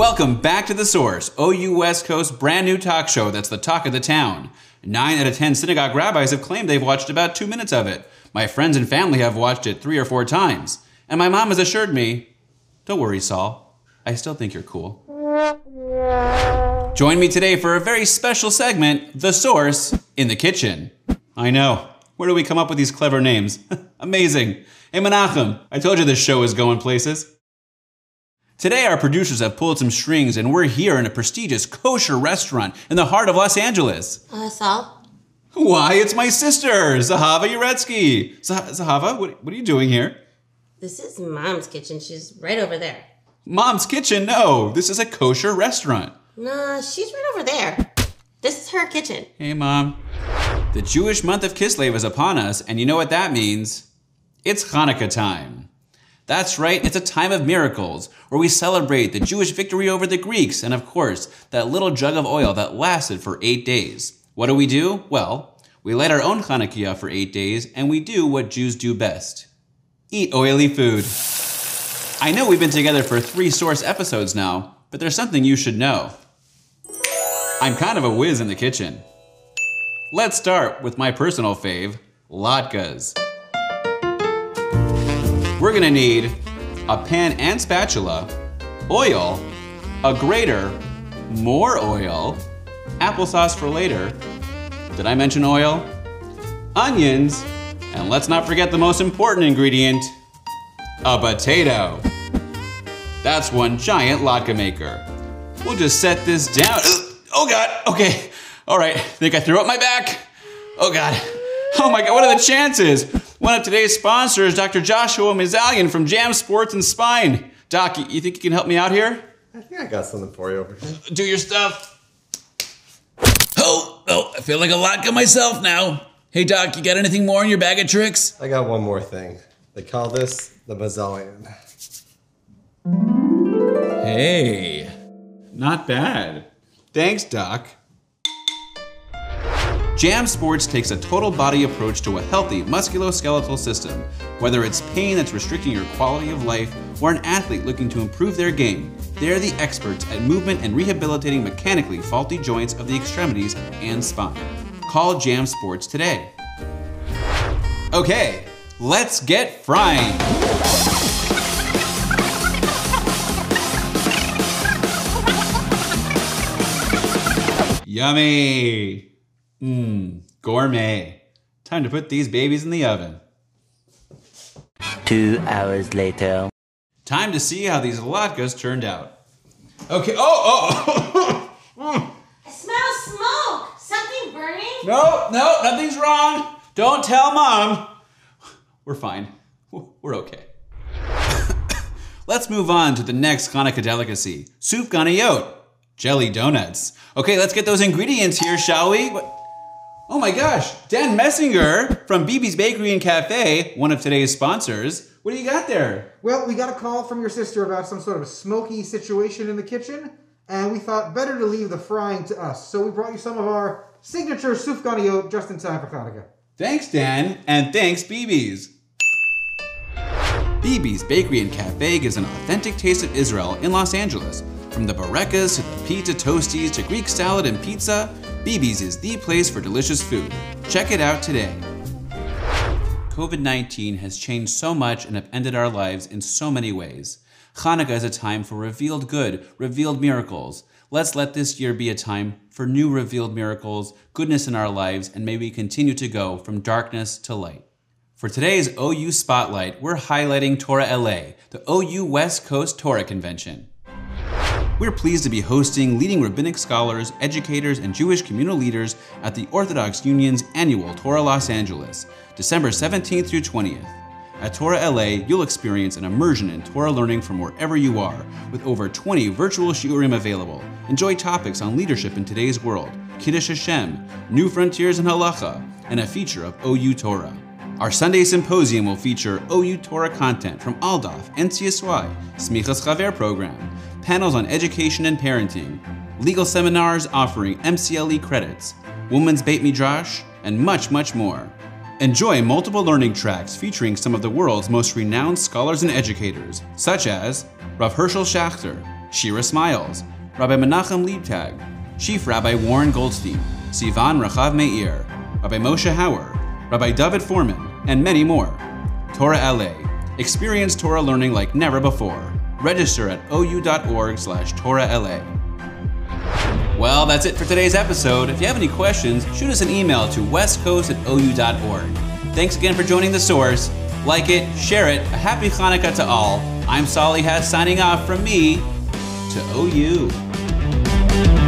Welcome back to The Source, OU West Coast brand new talk show that's the talk of the town. 9 out of 10 synagogue rabbis have claimed they've watched about 2 minutes of it. My friends and family have watched it 3 or 4 times. And my mom has assured me, don't worry, Saul, I still think you're cool. Join me today for a very special segment, The Source in the Kitchen. I know. Where do we come up with these clever names? Amazing. Hey, Menachem, I told you this show is going places. Today, our producers have pulled some strings, and we're here in a prestigious kosher restaurant in the heart of Los Angeles. Sal? Why, it's my sister, Zahava Uretsky. Zahava, what are you doing here? This is Mom's kitchen. She's right over there. Mom's kitchen? No, this is a kosher restaurant. Nah, she's right over there. This is her kitchen. Hey, Mom. The Jewish month of Kislev is upon us, and you know what that means? It's Hanukkah time. That's right, it's a time of miracles, where we celebrate the Jewish victory over the Greeks, and of course, that little jug of oil that lasted for 8 days. What do? Well, we light our own Hanukkah for 8 days, and we do what Jews do best. Eat oily food. I know we've been together for 3 Source episodes now, but there's something you should know. I'm kind of a whiz in the kitchen. Let's start with my personal fave, latkes. We're gonna need a pan and spatula, oil, a grater, more oil, applesauce for later. Did I mention oil? Onions, and let's not forget the most important ingredient, a potato. That's one giant latke maker. We'll just set this down. Oh God, okay. All right, think I threw up my back? Oh God, oh my God, what are the chances? One of today's sponsors, Dr. Joshua Mizalian from Jam Sports and Spine. Doc, you think you can help me out here? I think I got something for you over here. Do your stuff. Oh, I feel like a latke myself now. Hey Doc, you got anything more in your bag of tricks? I got one more thing. They call this the Mizalian. Hey, not bad. Thanks, Doc. Jam Sports takes a total body approach to a healthy musculoskeletal system. Whether it's pain that's restricting your quality of life or an athlete looking to improve their game, they're the experts at movement and rehabilitating mechanically faulty joints of the extremities and spine. Call Jam Sports today. Okay, let's get frying. Yummy. Gourmet. Time to put these babies in the oven. 2 hours later. Time to see how these latkes turned out. Okay, I smell smoke. Something burning? No, nothing's wrong. Don't tell Mom. We're fine. We're okay. Let's move on to the next Hanukkah delicacy, soup ganiyot, jelly donuts. Okay, let's get those ingredients here, shall we? Oh my gosh, Dan Messinger from BB's Bakery and Cafe, one of today's sponsors. What do you got there? Well, we got a call from your sister about some sort of smoky situation in the kitchen, and we thought better to leave the frying to us. So we brought you some of our signature soup ganiyot just in time for Hanukkah. Thanks, Dan, and thanks, BB's. BB's Bakery and Cafe gives an authentic taste of Israel in Los Angeles. From the barekas to the pita toasties to Greek salad and pizza, BB's is the place for delicious food. Check it out today. COVID-19 has changed so much and upended our lives in so many ways. Hanukkah is a time for revealed good, revealed miracles. Let's let this year be a time for new revealed miracles, goodness in our lives, and may we continue to go from darkness to light. For today's OU Spotlight, we're highlighting Torah LA, the OU West Coast Torah Convention. We're pleased to be hosting leading rabbinic scholars, educators, and Jewish communal leaders at the Orthodox Union's annual Torah Los Angeles, December 17th through 20th. At Torah LA, you'll experience an immersion in Torah learning from wherever you are, with over 20 virtual shiurim available. Enjoy topics on leadership in today's world, Kiddush Hashem, New Frontiers in Halacha, and a feature of OU Torah. Our Sunday Symposium will feature OU Torah content from Aldaf, NCSY, Smichas Chaver program, panels on education and parenting, legal seminars offering MCLE credits, women's Beit Midrash, and much, much more. Enjoy multiple learning tracks featuring some of the world's most renowned scholars and educators, such as Rav Herschel Schachter, Shira Smiles, Rabbi Menachem Liebtag, Chief Rabbi Warren Goldstein, Sivan Rachav Meir, Rabbi Moshe Hauer, Rabbi David Foreman, and many more. Torah LA. Experience Torah learning like never before. Register at ou.org/TorahLA. Well, that's it for today's episode. If you have any questions, shoot us an email to westcoast@ou.org. Thanks again for joining The Source. Like it, share it. A happy Hanukkah to all. I'm Sali Hess signing off from me to OU.